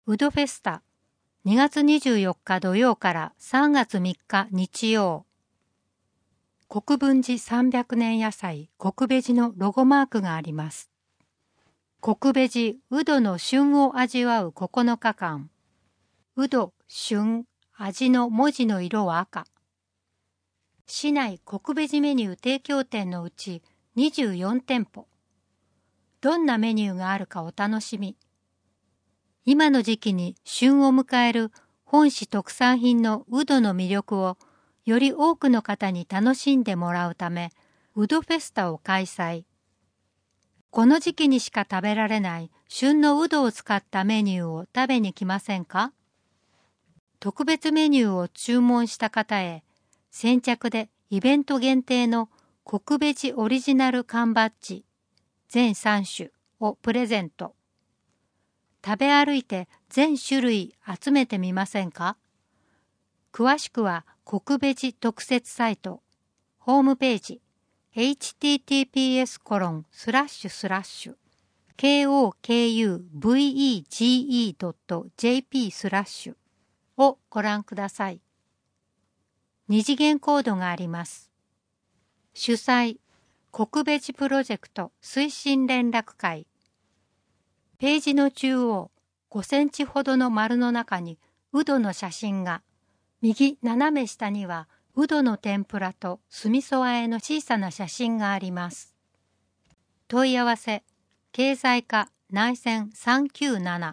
ウドフェスタ2月24日土曜から3月3日日曜。国分寺300年野菜国ベジのロゴマークがあります。国ベジウドの旬を味わう9日間。ウド、旬、味の文字の色は赤。市内国ベジメニュー提供店のうち24店舗。どんなメニューがあるかお楽しみ。今の時期に旬を迎える本市特産品のウドの魅力をより多くの方に楽しんでもらうため、ウドフェスタを開催。この時期にしか食べられない旬のウドを使ったメニューを食べに来ませんか？特別メニューを注文した方へ、先着でイベント限定の国ベジオリジナル缶バッジ全3種をプレゼント。食べ歩いて全種類集めてみませんか？詳しくは国ベジ特設サイト、ホームページ、https://kokuvege.jp/ をご覧ください。二次元コードがあります。主催、国ベジプロジェクト推進連絡会。ページの中央5センチほどの丸の中にウドの写真が、右斜め下にはウドの天ぷらと酢味噌和えの小さな写真があります。問い合わせ、経済課内線397。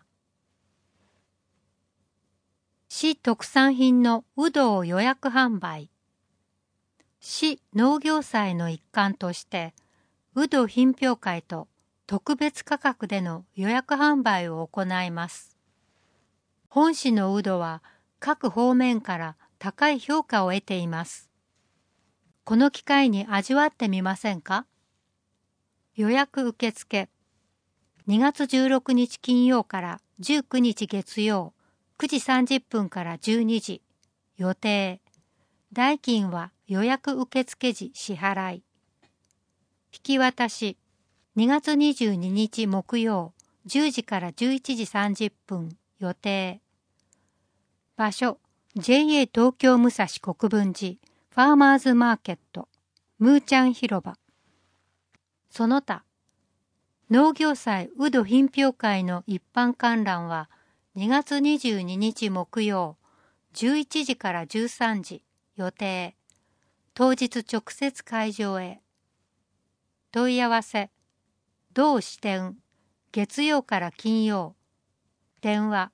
市特産品のウドを予約販売。市農業祭の一環として、ウド品評会と特別価格での予約販売を行います。本市のウドは各方面から高い評価を得ています。この機会に味わってみませんか？予約受付。2月16日金曜から19日月曜9時30分から12時。予定。代金は予約受付時支払い。引き渡し。2月22日木曜10時から11時30分予定。場所 JA 東京武蔵国分寺ファーマーズマーケットムーちゃん広場。その他農業祭ウド品評会の一般観覧は2月22日木曜11時から13時予定。当日直接会場へ。問い合わせ同支店月曜から金曜電話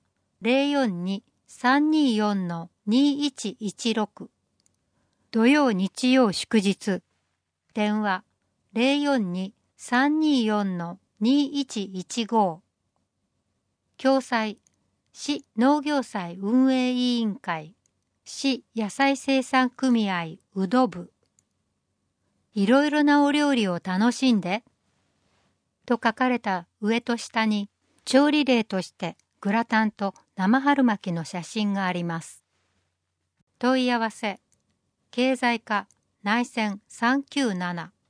042-324-2116 土曜日曜祝日電話 042-324-2115 共催市農業祭運営委員会市野菜生産組合うど部いろいろなお料理を楽しんでと書かれた上と下に調理例としてグラタンと生春巻きの写真があります。問い合わせ経済課内線397